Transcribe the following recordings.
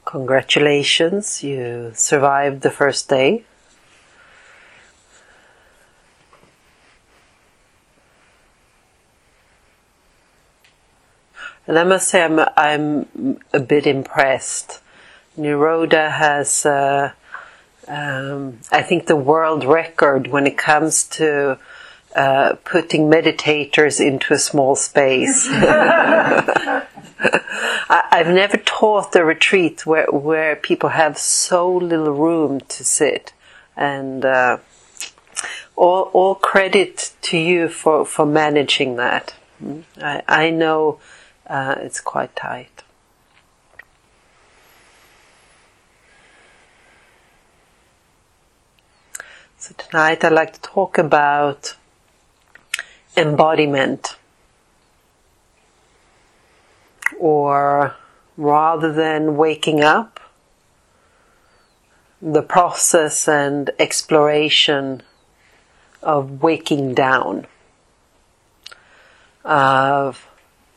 Congratulations, you survived the first day. And I must say I'm a bit impressed. Nirodha has, I think, the world record when it comes to putting meditators into a small space. I've never taught a retreat where people have so little room to sit, and all credit to you for managing that. I know it's quite tight. So tonight I'd like to talk about embodiment. Or rather than waking up, the process and exploration of waking down, of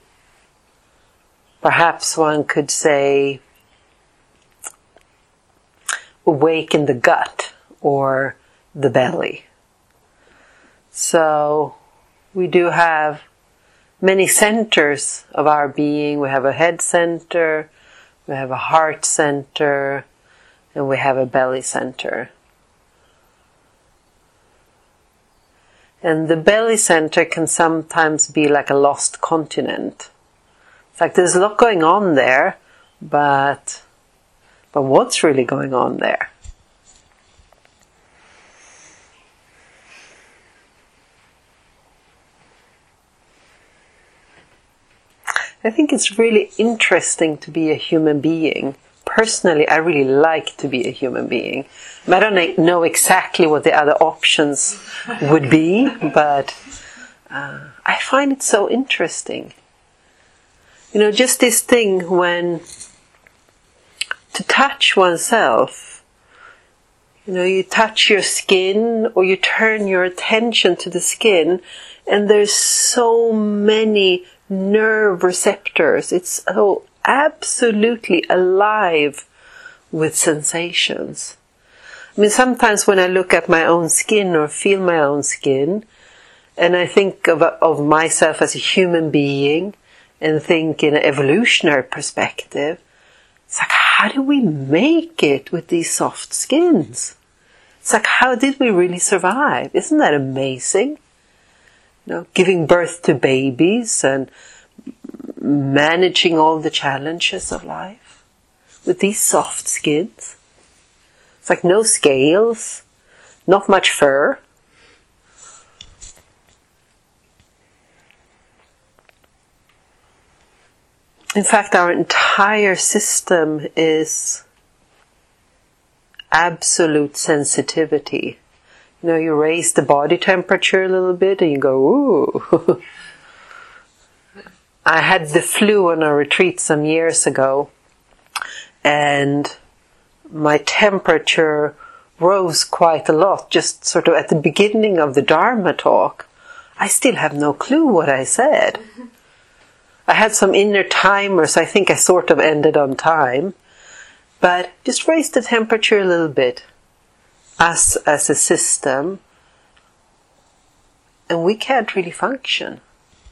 perhaps one could say awaken the gut or the belly. So we do have many centers of our being. We have a head center, we have a heart center, and we have a belly center. And the belly center can sometimes be like a lost continent. It's like there's a lot going on there, but what's really going on there? I think it's really interesting to be a human being. Personally, I really like to be a human being. I don't know exactly what the other options would be, but I find it so interesting. You know, just this thing when to touch oneself, you know, you touch your skin or you turn your attention to the skin, and there's so many nerve receptors. It's so absolutely alive with sensations. I mean, sometimes when I look at my own skin or feel my own skin, and I think of myself as a human being, and think in an evolutionary perspective, it's like, how do we make it with these soft skins? It's like, how did we really survive? Isn't that amazing? You know, giving birth to babies and managing all the challenges of life with these soft skins. It's like no scales, not much fur. In fact, our entire system is absolute sensitivity. You know, you raise the body temperature a little bit and you go, ooh. I had the flu on a retreat some years ago, and my temperature rose quite a lot, just sort of at the beginning of the Dharma talk. I still have no clue what I said. I had some inner timers, I think I sort of ended on time, but just raised the temperature a little bit. Us as a system, and we can't really function.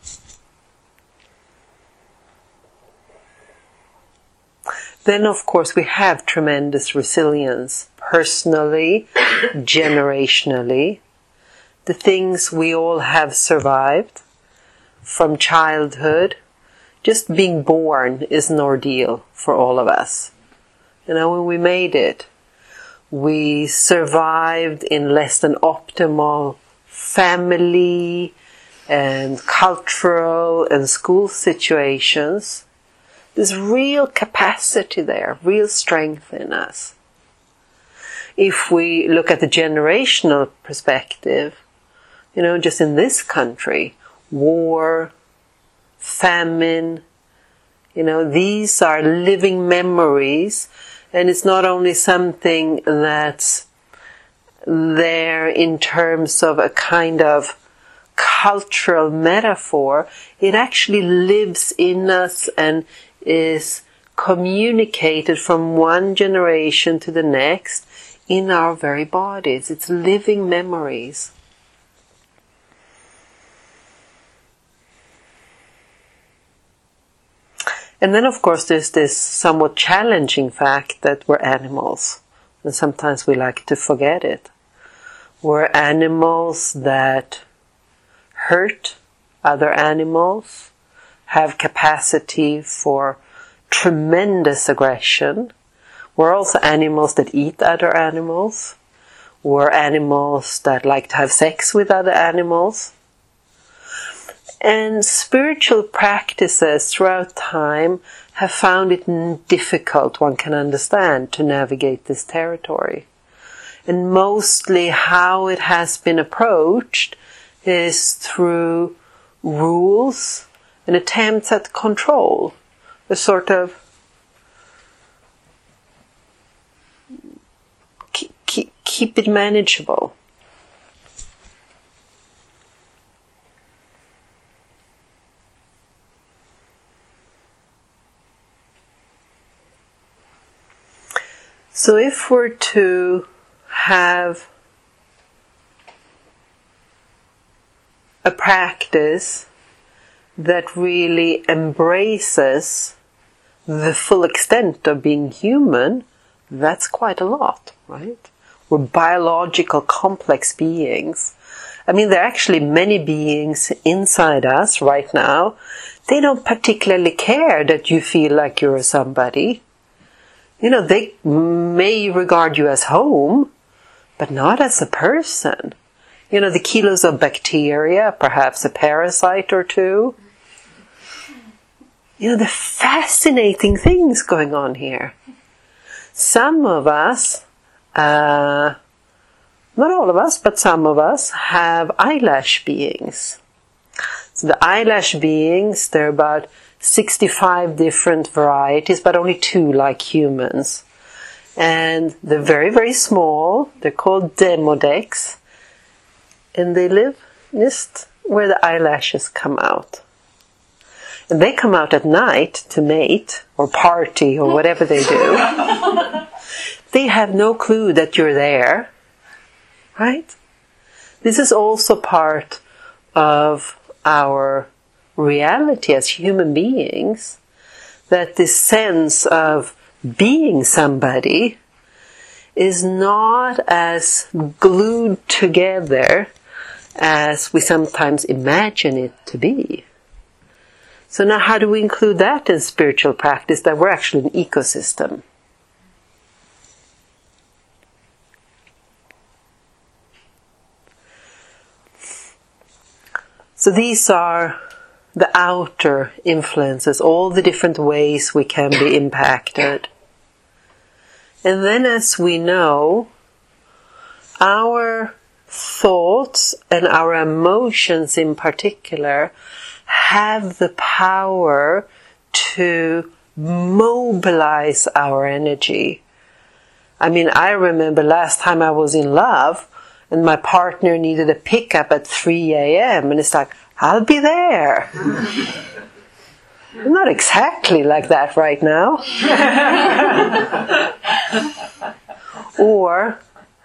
Then of course we have tremendous resilience, personally, generationally. The things we all have survived from childhood, just being born is an ordeal for all of us. You know, when we made it, we survived in less than optimal family and cultural and school situations. There's real capacity there, real strength in us. If we look at the generational perspective, you know, just in this country, war, famine, you know, these are living memories. And it's not only something that's there in terms of a kind of cultural metaphor, it actually lives in us and is communicated from one generation to the next in our very bodies. It's living memories. And then, of course, there's this somewhat challenging fact that we're animals. And sometimes we like to forget it. We're animals that hurt other animals, have capacity for tremendous aggression. We're also animals that eat other animals. We're animals that like to have sex with other animals. And spiritual practices throughout time have found it difficult, one can understand, to navigate this territory. And mostly how it has been approached is through rules and attempts at control. A sort of keep it manageable. So if we're to have a practice that really embraces the full extent of being human, that's quite a lot, right? We're biological, complex beings. I mean, there are actually many beings inside us right now. They don't particularly care that you feel like you're somebody. You know, they may regard you as home, but not as a person. You know, the kilos of bacteria, perhaps a parasite or two. You know, the fascinating things going on here. Some of us, not all of us, but some of us have eyelash beings. So the eyelash beings, they're about 65 different varieties, but only 2 like humans. And they're very, very small. They're called demodex. And they live just where the eyelashes come out. And they come out at night to mate or party or whatever they do. They have no clue that you're there. Right? This is also part of our reality as human beings, that this sense of being somebody is not as glued together as we sometimes imagine it to be. So now how do we include that in spiritual practice, that we're actually an ecosystem? So these are the outer influences, all the different ways we can be impacted. And then, as we know, our thoughts and our emotions in particular have the power to mobilize our energy. I mean, I remember last time I was in love and my partner needed a pickup at 3 a.m. and it's like, I'll be there. Not exactly like that right now. Or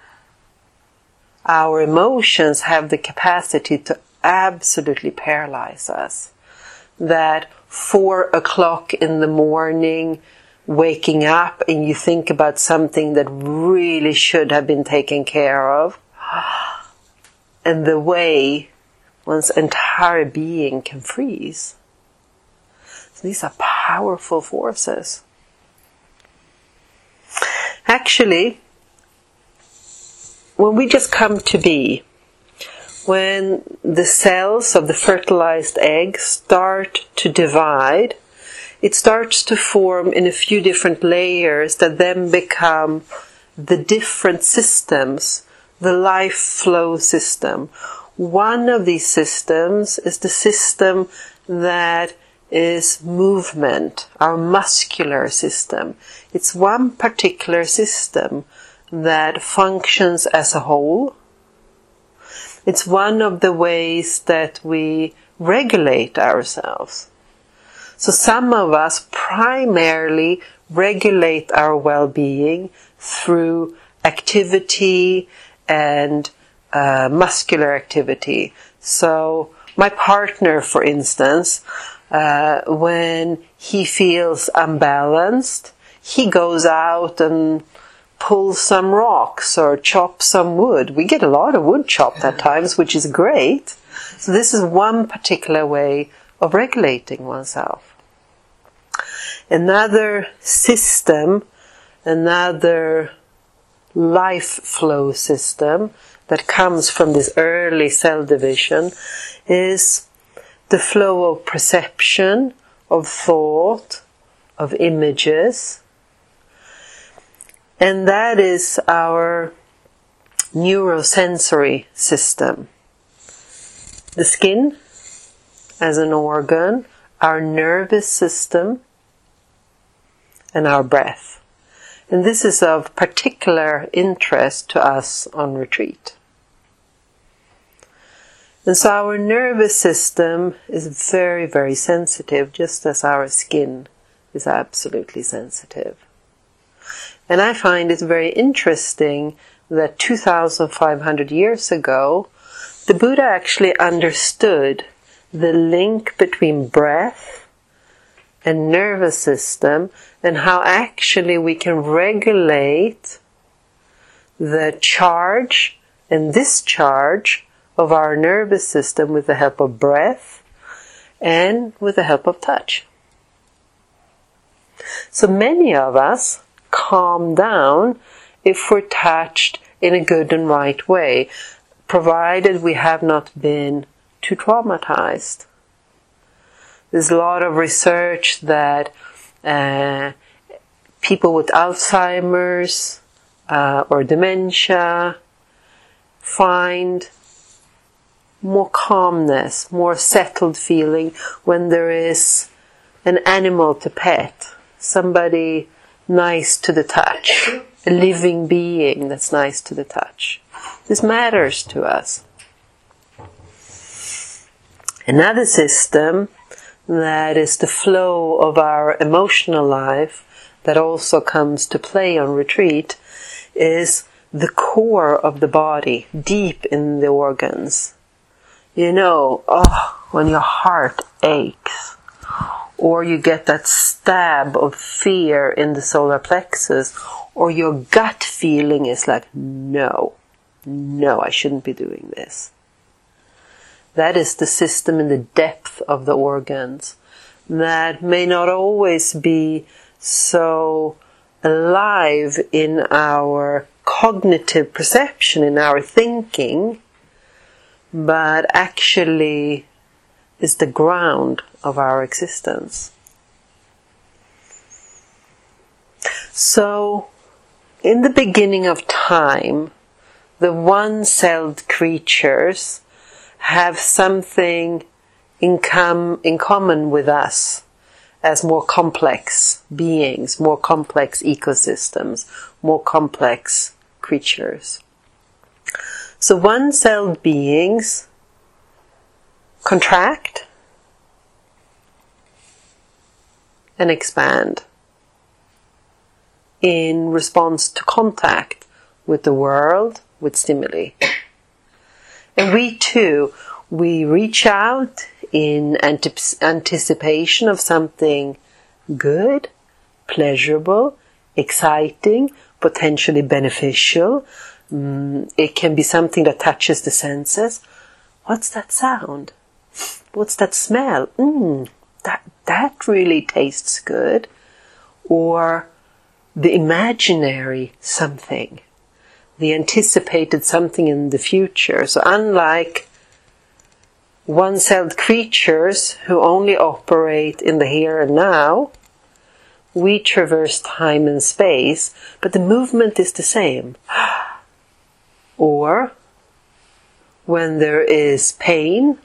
our emotions have the capacity to absolutely paralyze us. That 4 o'clock in the morning, waking up and you think about something that really should have been taken care of, and the way one's entire being can freeze. So these are powerful forces. Actually, when we just come to be, when the cells of the fertilized egg start to divide, it starts to form in a few different layers that then become the different systems, the life flow system. One of these systems is the system that is movement, our muscular system. It's one particular system that functions as a whole. It's one of the ways that we regulate ourselves. So some of us primarily regulate our well-being through activity and muscular activity. So my partner, for instance, when he feels unbalanced, he goes out and pulls some rocks or chops some wood. We get a lot of wood chopped at times, which is great. So this is one particular way of regulating oneself. Another system, another life flow system that comes from this early cell division is the flow of perception, of thought, of images. And that is our neurosensory system. The skin as an organ, our nervous system, and our breath. And this is of particular interest to us on retreat. And so our nervous system is very, very sensitive, just as our skin is absolutely sensitive. And I find it very interesting that 2,500 years ago, the Buddha actually understood the link between breath and nervous system, and how actually we can regulate the charge and discharge of our nervous system with the help of breath and with the help of touch. So many of us calm down if we're touched in a good and right way, provided we have not been too traumatized. There's a lot of research that people with Alzheimer's or dementia find more calmness, more settled feeling when there is an animal to pet, somebody nice to the touch, a living being that's nice to the touch. This matters to us. Another system that is the flow of our emotional life that also comes to play on retreat is the core of the body, deep in the organs. You know, when your heart aches, or you get that stab of fear in the solar plexus, or your gut feeling is like, no, I shouldn't be doing this. That is the system in the depth of the organs that may not always be so alive in our cognitive perception, in our thinking, but actually is the ground of our existence. So, in the beginning of time, the one-celled creatures have something in common with us as more complex beings, more complex ecosystems, more complex creatures. So one-celled beings contract and expand in response to contact with the world, with stimuli. And we too, we reach out in anticipation of something good, pleasurable, exciting, potentially beneficial. It can be something that touches the senses. What's that sound? What's that smell? That really tastes good. Or the imaginary something. The anticipated something in the future. So unlike one-celled creatures who only operate in the here and now, we traverse time and space, but the movement is the same. Or when there is pain,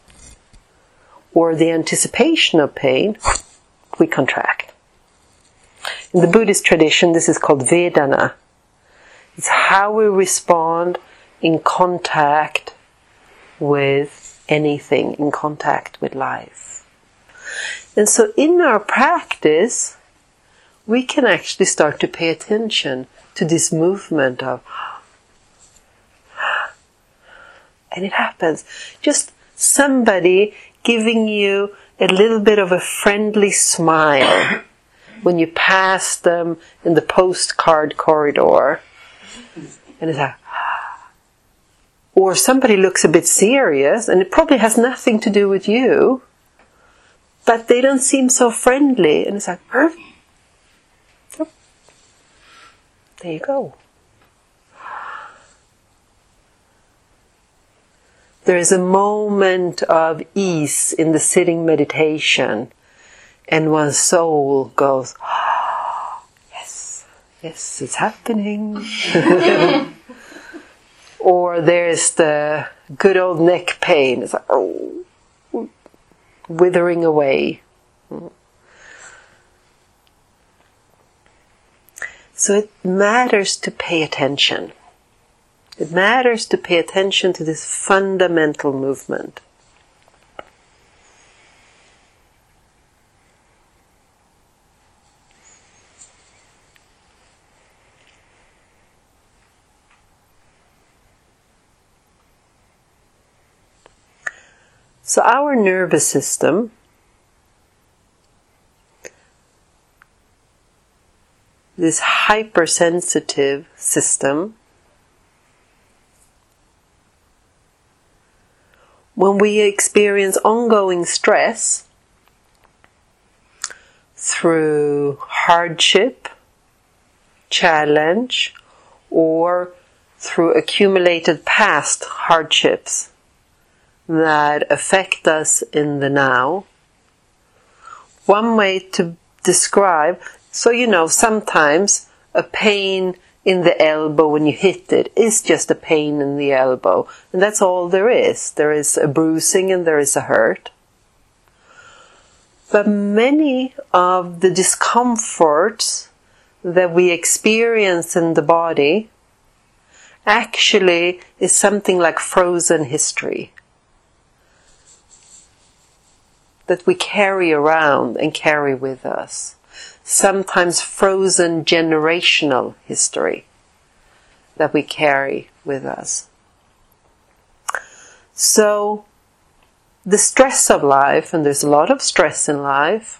or the anticipation of pain, we contract. In the Buddhist tradition, this is called Vedana. It's how we respond in contact with anything, in contact with life. And so in our practice, we can actually start to pay attention to this movement of, and it happens. Just somebody giving you a little bit of a friendly smile when you pass them in the postcard corridor. And it's like, or somebody looks a bit serious, and it probably has nothing to do with you, but they don't seem so friendly, and it's like, there you go. There is a moment of ease in the sitting meditation, and one's soul goes, yes, yes, it's happening. Or there's the good old neck pain. It's like, oh, withering away. So it matters to pay attention. It matters to pay attention to this fundamental movement. So our nervous system this hypersensitive system, when we experience ongoing stress through hardship, challenge, or through accumulated past hardships that affect us in the now, one way to describe, so sometimes a pain in the elbow when you hit it is just a pain in the elbow, and that's all there is. There is a bruising and there is a hurt. But many of the discomforts that we experience in the body actually is something like frozen history that we carry around and carry with us. Sometimes frozen generational history that we carry with us. So, the stress of life, and there's a lot of stress in life,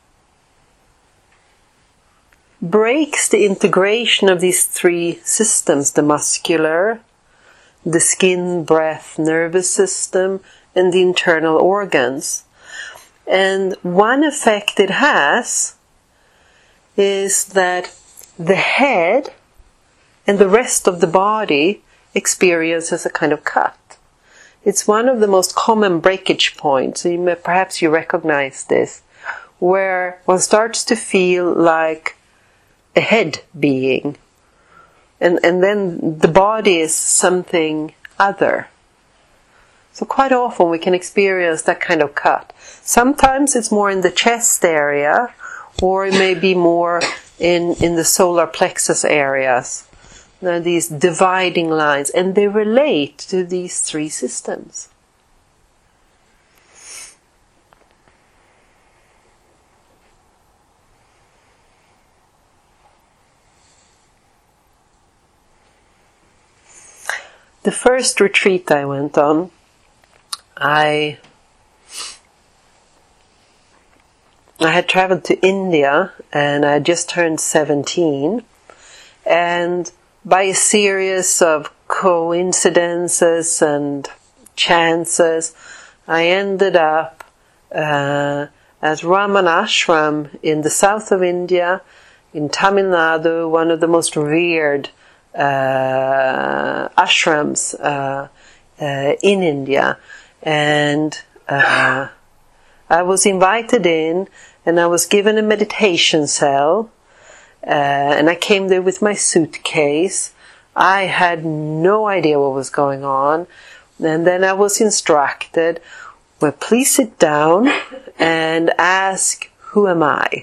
breaks the integration of these three systems, the muscular, the skin, breath, nervous system, and the internal organs. And one effect it has is that the head and the rest of the body experiences a kind of cut. It's one of the most common breakage points, perhaps you recognize this, where one starts to feel like a head being, and then the body is something other. So quite often we can experience that kind of cut. Sometimes it's more in the chest area, or it may be more in the solar plexus areas. There are these dividing lines, and they relate to these three systems. The first retreat I went on, I had traveled to India, and I had just turned 17, and by a series of coincidences and chances, I ended up at Raman Ashram in the south of India, in Tamil Nadu, one of the most revered ashrams in India. And I was invited in, and I was given a meditation cell, and I came there with my suitcase. I had no idea what was going on, and then I was instructed, well, please sit down and ask, who am I?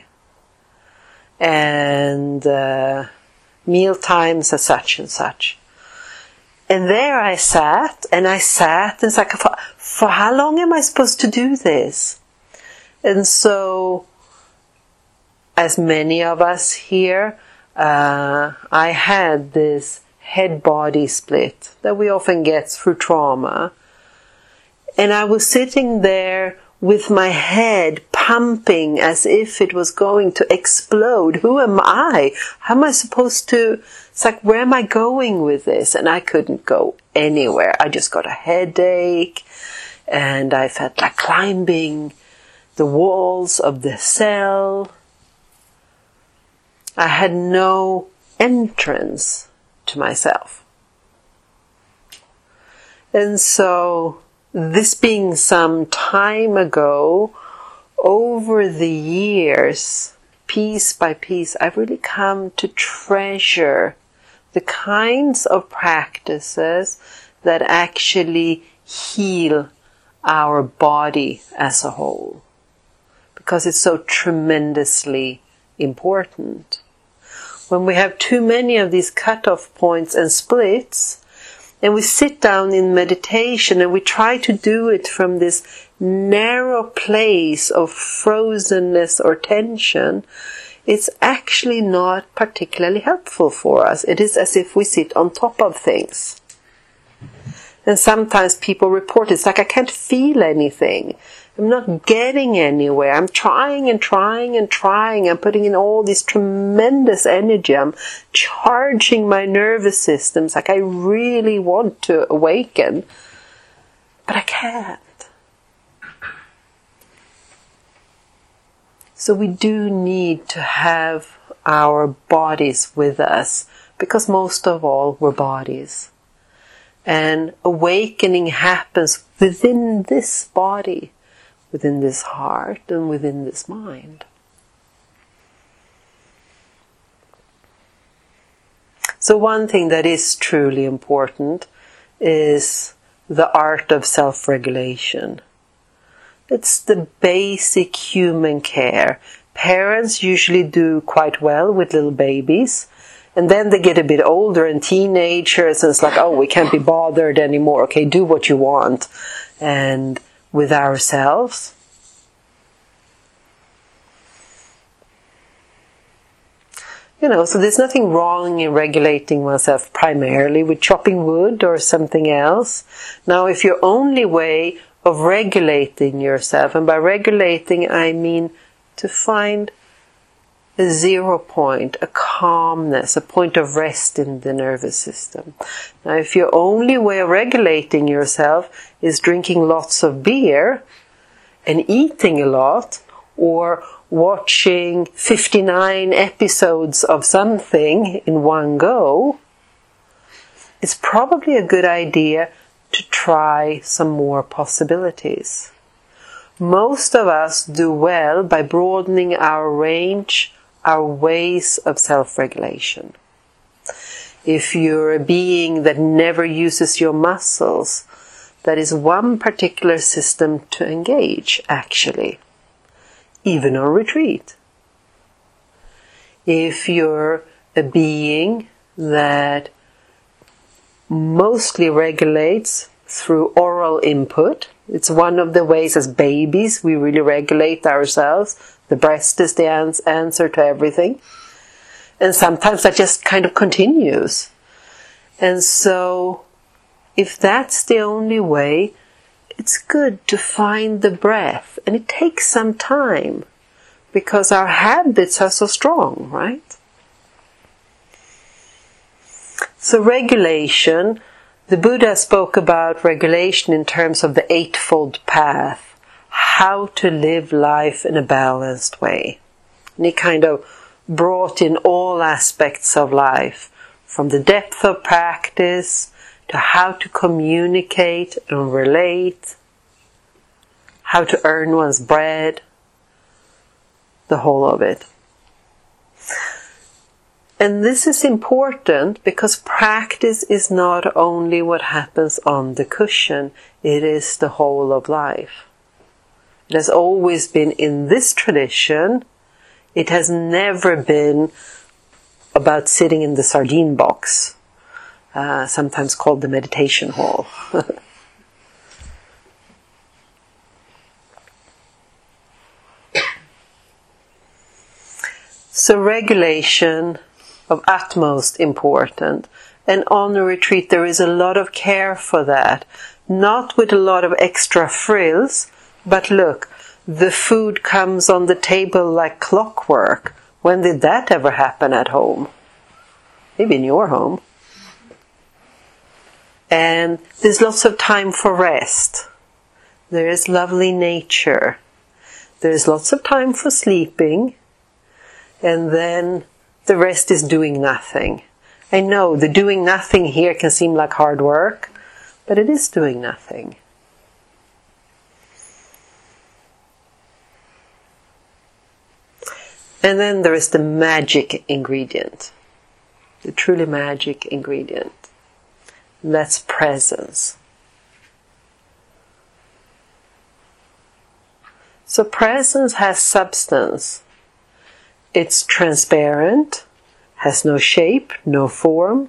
And meal times are such and such. And there I sat, and it's like, for how long am I supposed to do this? And so, as many of us here, I had this head-body split that we often get through trauma. And I was sitting there with my head pumping as if it was going to explode. Who am I? How am I supposed to... It's like, where am I going with this? And I couldn't go anywhere. I just got a headache, and I felt like climbing the walls of the cell. I had no entrance to myself. And so, this being some time ago, over the years, piece by piece, I've really come to treasure the kinds of practices that actually heal our body as a whole, because it's so tremendously important. When we have too many of these cutoff points and splits, and we sit down in meditation and we try to do it from this narrow place of frozenness or tension, it's actually not particularly helpful for us. It is as if we sit on top of things. And sometimes people report it's like, I can't feel anything. I'm not getting anywhere. I'm trying and trying and trying. I'm putting in all this tremendous energy. I'm charging my nervous systems. Like, I really want to awaken, but I can't. So we do need to have our bodies with us, because most of all, we're bodies. And awakening happens within this body, within this heart, and within this mind. So one thing that is truly important is the art of self-regulation. It's the basic human care. Parents usually do quite well with little babies, and then they get a bit older and teenagers, and it's like, oh, we can't be bothered anymore. Okay, do what you want. And with ourselves, so there's nothing wrong in regulating oneself primarily with chopping wood or something else. Now, if your only way of regulating yourself, and by regulating I mean to find a 0 point, a calmness, a point of rest in the nervous system. Now, if your only way of regulating yourself is drinking lots of beer and eating a lot, or watching 59 episodes of something in one go, it's probably a good idea to try some more possibilities. Most of us do well by broadening our range, our ways of self-regulation. If you're a being that never uses your muscles, that is one particular system to engage, actually, even on retreat. If you're a being that mostly regulates through oral input, it's one of the ways as babies we really regulate ourselves. The breast is the answer to everything. And sometimes that just kind of continues. And so, if that's the only way, it's good to find the breath. And it takes some time, because our habits are so strong, right? So regulation, the Buddha spoke about regulation in terms of the Eightfold Path, how to live life in a balanced way. And he kind of brought in all aspects of life, from the depth of practice to how to communicate and relate, how to earn one's bread, the whole of it. And this is important because practice is not only what happens on the cushion, it is the whole of life. It has always been in this tradition. It has never been about sitting in the sardine box, sometimes called the meditation hall. So regulation of utmost importance. And on a retreat there is a lot of care for that. Not with a lot of extra frills, but look, the food comes on the table like clockwork. When did that ever happen at home? Maybe in your home. And there's lots of time for rest. There is lovely nature. There's lots of time for sleeping. And then the rest is doing nothing. I know the doing nothing here can seem like hard work, but it is doing nothing. And then there is the magic ingredient. The truly magic ingredient. And that's presence. So presence has substance. It's transparent, has no shape, no form,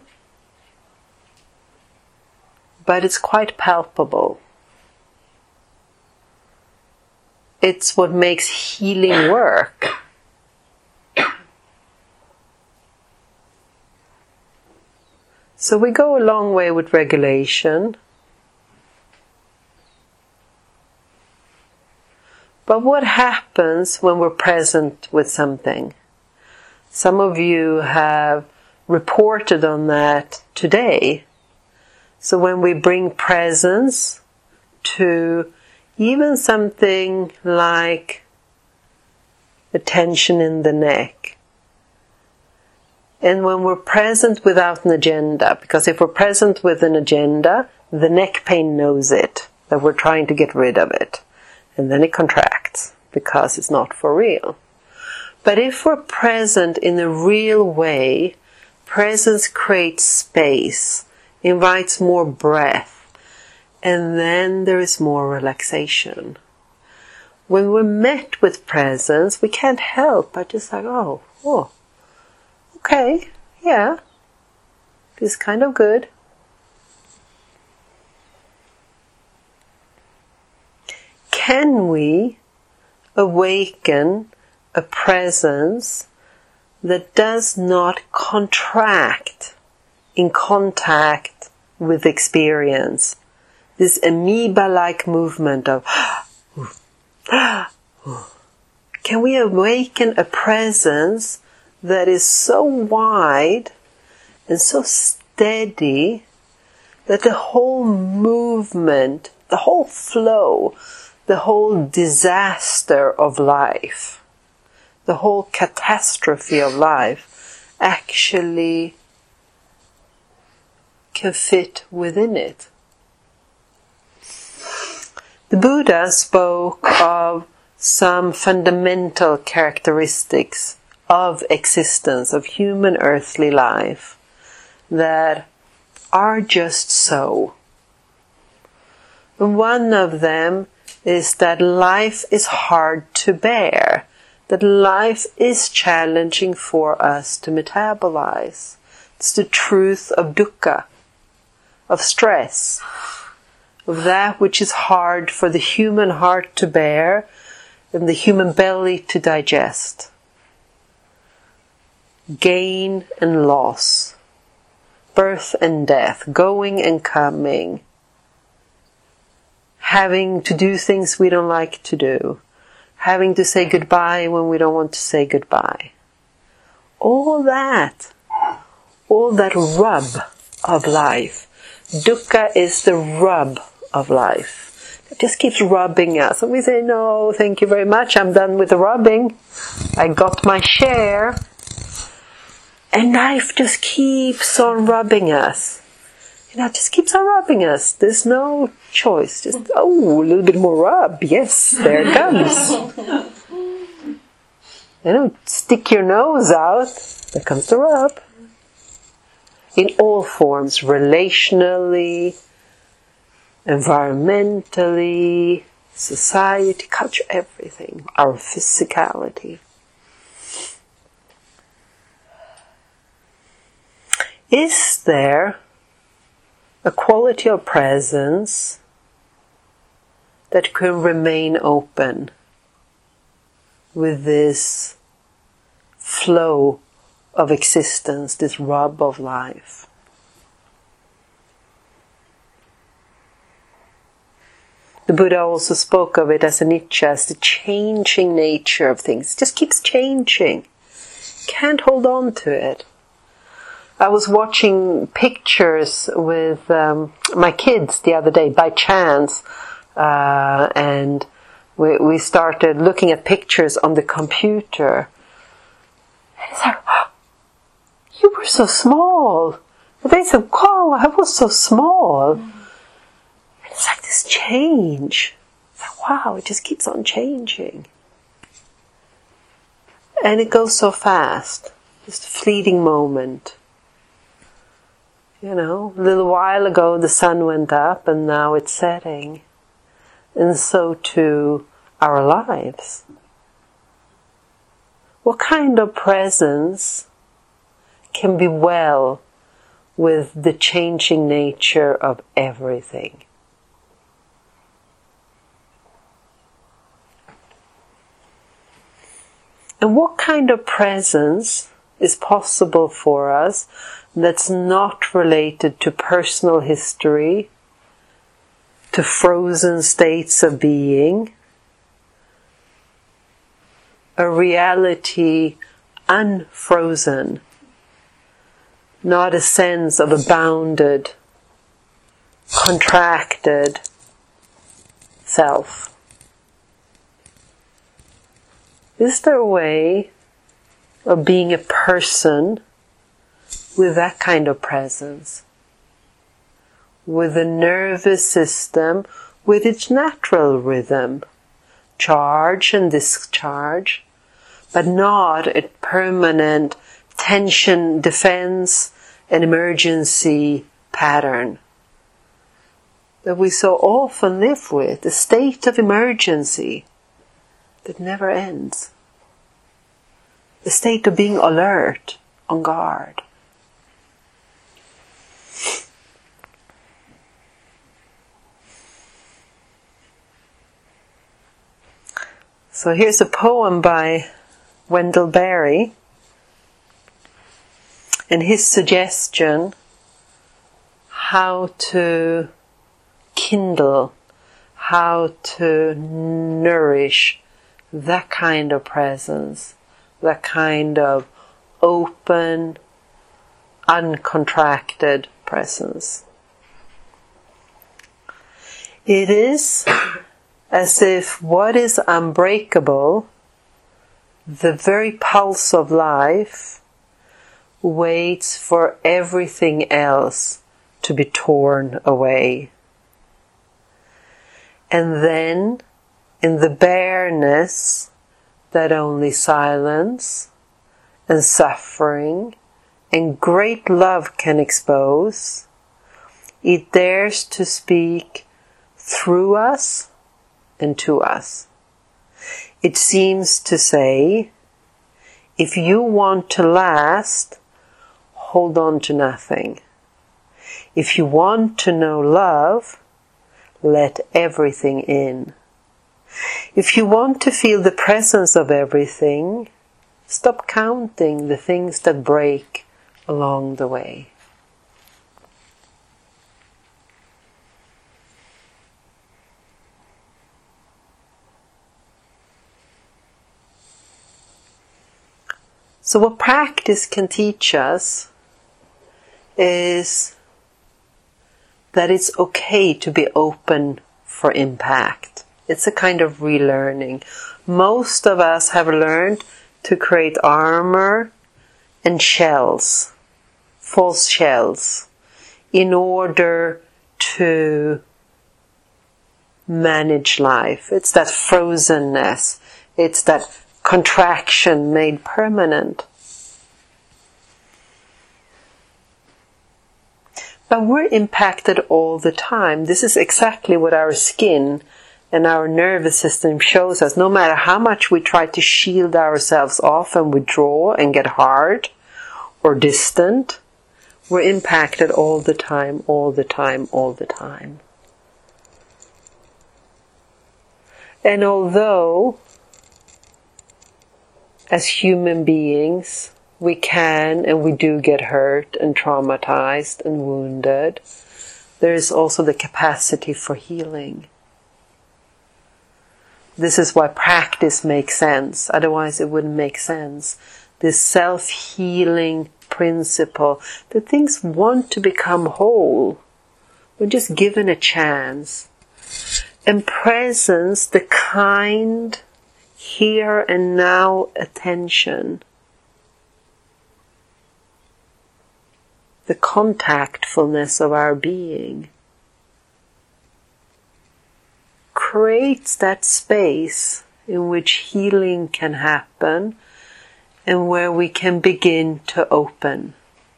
but it's quite palpable. It's what makes healing work. So we go a long way with regulation. But what happens when we're present with something? Some of you have reported on that today. So when we bring presence to even something like a tension in the neck, and when we're present without an agenda, because if we're present with an agenda, the neck pain knows it, that we're trying to get rid of it. And then it contracts, because it's not for real. But if we're present in a real way, presence creates space, invites more breath, and then there is more relaxation. When we're met with presence, we can't help but just like, oh, okay, yeah, this is kind of good. Can we awaken a presence that does not contract in contact with experience? This amoeba-like movement of can we awaken a presence that is so wide and so steady that the whole movement, the whole flow, the whole disaster of life, the whole catastrophe of life actually can fit within it? The Buddha spoke of some fundamental characteristics of existence, of human earthly life, that are just so. And one of them is that life is hard to bear, that life is challenging for us to metabolize. It's the truth of dukkha, of stress, of that which is hard for the human heart to bear and the human belly to digest. Gain and loss, birth and death, going and coming, having to do things we don't like to do, having to say goodbye when we don't want to say goodbye. All that rub of life. Dukkha is the rub of life. It just keeps rubbing us. And we say, no, thank you very much, I'm done with the rubbing. I got my share. And life just keeps on rubbing us. It just keeps on rubbing us. There's no choice. Just, a little bit more rub. Yes, there it comes. Stick your nose out. There comes the rub. In all forms, relationally, environmentally, society, culture, everything. Our physicality. Is there a quality of presence that can remain open with this flow of existence, this rub of life. The Buddha also spoke of it as a nittya, as the changing nature of things. It just keeps changing. Can't hold on to it. I was watching pictures with my kids the other day by chance, and we started looking at pictures on the computer. And it's like, oh, you were so small. And they said, wow, I was so small. And it's like this change. It's like, wow, it just keeps on changing. And it goes so fast. Just a fleeting moment. You know, a little while ago the sun went up and now it's setting. And so too our lives. What kind of presence can be well with the changing nature of everything? And what kind of presence is possible for us that's not related to personal history, to frozen states of being, a reality unfrozen, not a sense of a bounded, contracted self? Is there a way of being a person with that kind of presence? With a nervous system with its natural rhythm, charge and discharge, but not a permanent tension, defense, and emergency pattern that we so often live with, a state of emergency that never ends. A state of being alert, on guard. So here's a poem by Wendell Berry, and his suggestion how to kindle, how to nourish that kind of presence, that kind of open, uncontracted presence. It is as if what is unbreakable, the very pulse of life, waits for everything else to be torn away. And then, in the bareness that only silence and suffering and great love can expose, it dares to speak through us and to us. It seems to say, if you want to last, hold on to nothing. If you want to know love, let everything in. If you want to feel the presence of everything, stop counting the things that break along the way. So what practice can teach us is that it's okay to be open for impact. It's a kind of relearning. Most of us have learned to create armor and shells, false shells, in order to manage life. It's that frozenness. It's that contraction made permanent. But we're impacted all the time. This is exactly what our skin and our nervous system shows us. No matter how much we try to shield ourselves off and withdraw and get hard or distant, we're impacted all the time, all the time, all the time. And although as human beings, we can and we do get hurt and traumatized and wounded. There is also the capacity for healing. This is why practice makes sense, otherwise it wouldn't make sense. This self-healing principle that things want to become whole. We're just given a chance. And presence, the kind, here and now attention. The contactfulness of our being creates that space in which healing can happen and where we can begin to open.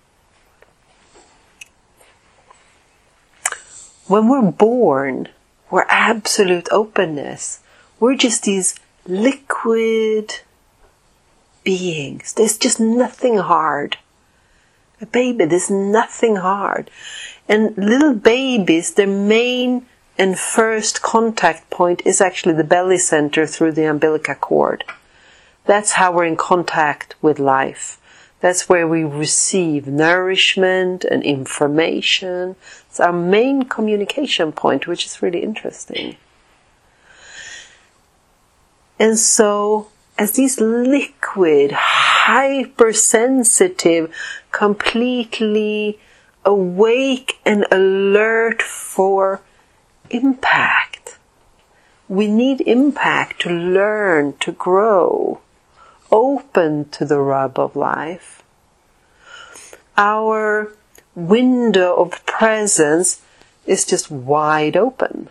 When we're born, we're absolute openness. We're just these liquid beings. There's just nothing hard. A baby, there's nothing hard. And little babies, their main and first contact point is actually the belly center through the umbilical cord. That's how we're in contact with life. That's where we receive nourishment and information. It's our main communication point, which is really interesting. And so, as these liquid, hypersensitive, completely awake and alert for impact. We need impact to learn, to grow, open to the rub of life. Our window of presence is just wide open.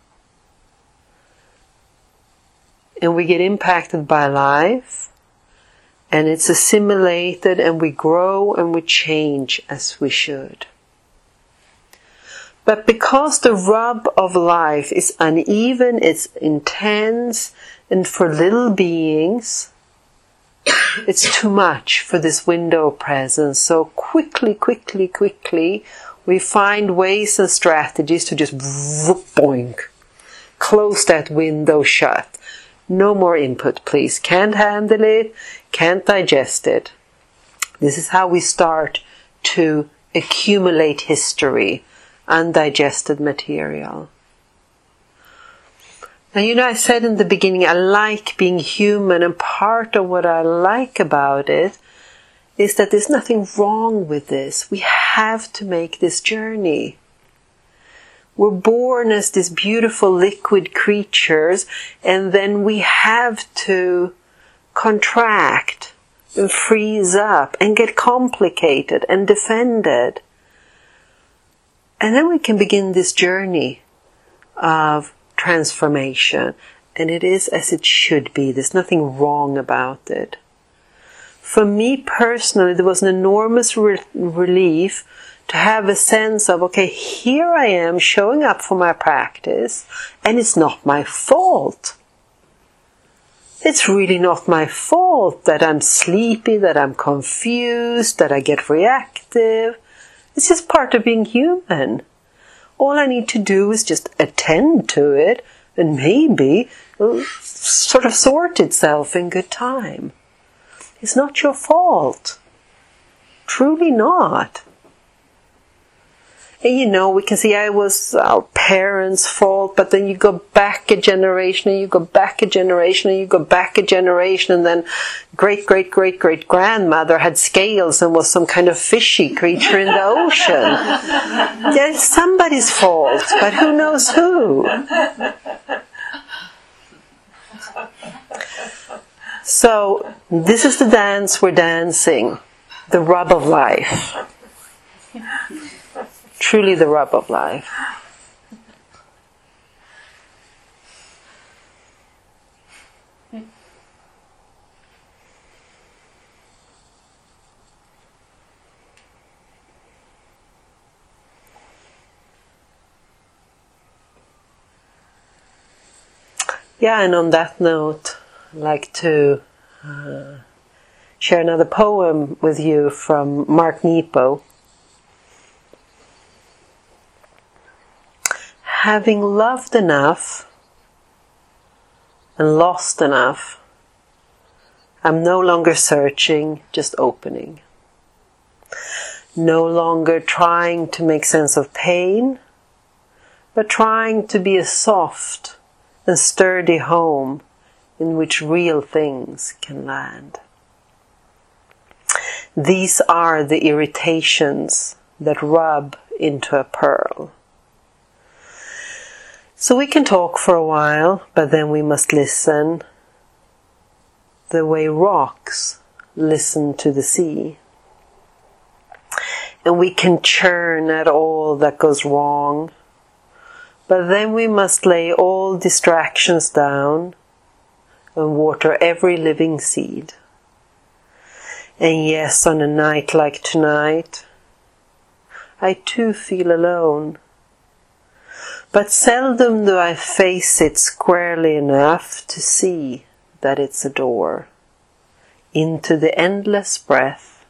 And we get impacted by life, and it's assimilated, and we grow and we change as we should. But because the rub of life is uneven, it's intense, and for little beings, it's too much for this window of presence. So quickly, we find ways and strategies to just boink, close that window shut. No more input, please. Can't handle it, can't digest it. This is how we start to accumulate history, undigested material. And I said in the beginning, I like being human, and part of what I like about it is that there's nothing wrong with this. We have to make this journey. We're born as these beautiful liquid creatures, and then we have to contract and freeze up and get complicated and defended. And then we can begin this journey of transformation, and it is as it should be. There's nothing wrong about it. For me personally, there was an enormous relief to have a sense of, okay, here I am showing up for my practice, and it's not my fault. It's really not my fault that I'm sleepy, that I'm confused, that I get reactive. It's just part of being human. All I need to do is just attend to it, and maybe it'll sort of sort itself in good time. It's not your fault. Truly not. And we can see it was our parents' fault, but then you go back a generation, and you go back a generation, and you go back a generation, and then great-great-great-great-grandmother had scales and was some kind of fishy creature in the ocean. Yeah, it's somebody's fault, but who knows who? So, this is the dance we're dancing, the rub of life. Truly the rub of life. Yeah, and on that note, I'd like to share another poem with you from Mark Nepo. Having loved enough and lost enough I'm no longer searching, just opening. No longer trying to make sense of pain, but trying to be a soft and sturdy home in which real things can land. These are the irritations that rub into a pearl. So we can talk for a while, but then we must listen the way rocks listen to the sea. And we can churn at all that goes wrong, but then we must lay all distractions down and water every living seed. And yes, on a night like tonight, I too feel alone. But seldom do I face it squarely enough to see that it's a door into the endless breath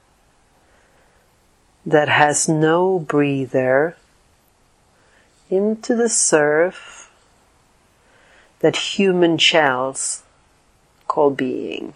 that has no breather, into the surf that human shells call being.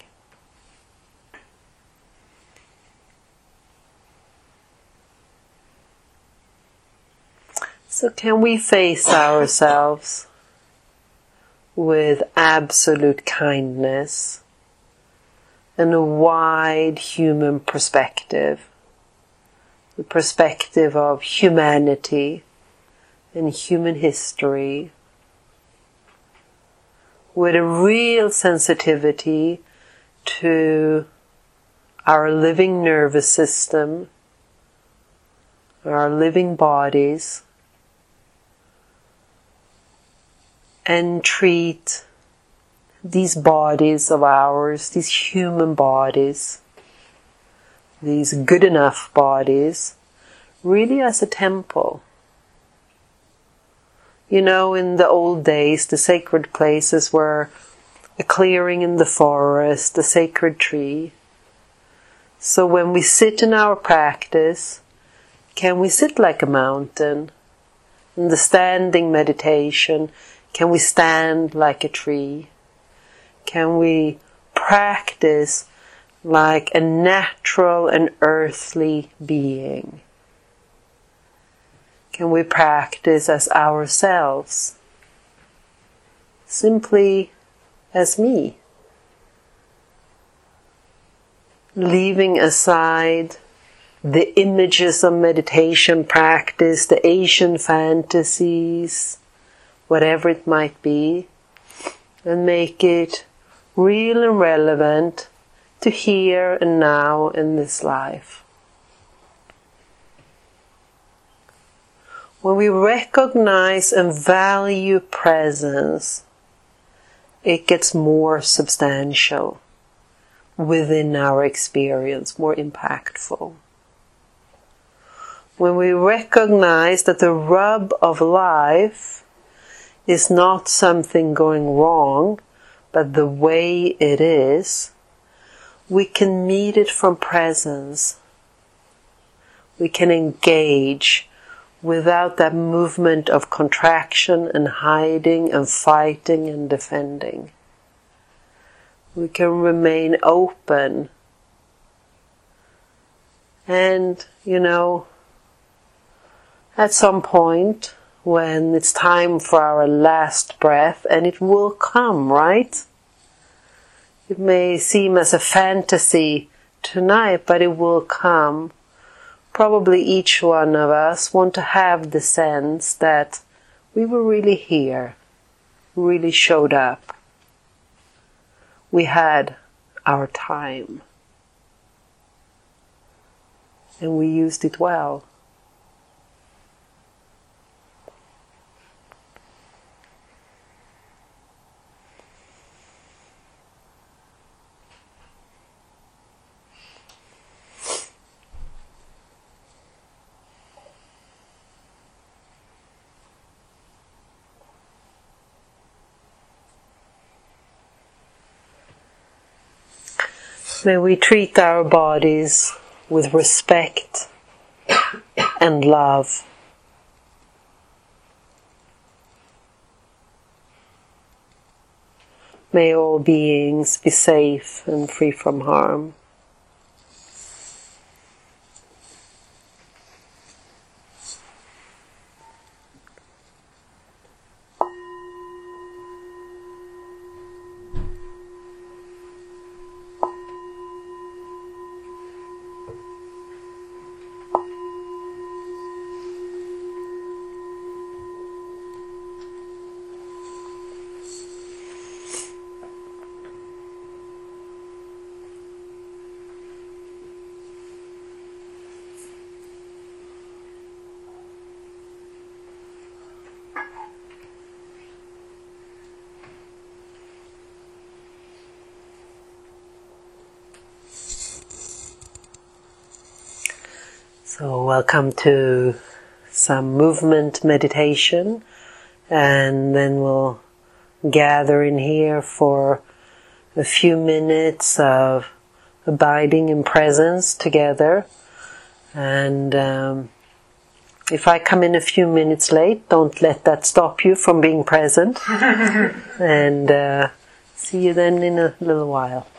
So can we face ourselves with absolute kindness and a wide human perspective, the perspective of humanity and human history, with a real sensitivity to our living nervous system, our living bodies, and treat these bodies of ours, these human bodies, these good enough bodies, really as a temple. You know, in the old days, the sacred places were a clearing in the forest, a sacred tree. So when we sit in our practice, can we sit like a mountain? In the standing meditation, can we stand like a tree? Can we practice like a natural and earthly being? Can we practice as ourselves? Simply as me. Leaving aside the images of meditation practice, the Asian fantasies, whatever it might be, and make it real and relevant to here and now in this life. When we recognize and value presence, it gets more substantial within our experience, more impactful. When we recognize that the rub of life is not something going wrong, but the way it is, we can meet it from presence. We can engage without that movement of contraction and hiding and fighting and defending. We can remain open. And, at some point, when it's time for our last breath, and it will come, right? It may seem as a fantasy tonight, but it will come. Probably each one of us want to have the sense that we were really here, really showed up. We had our time. And we used it well. May we treat our bodies with respect and love. May all beings be safe and free from harm. So welcome to some movement meditation, and then we'll gather in here for a few minutes of abiding in presence together. And if I come in a few minutes late, don't let that stop you from being present. And see you then in a little while.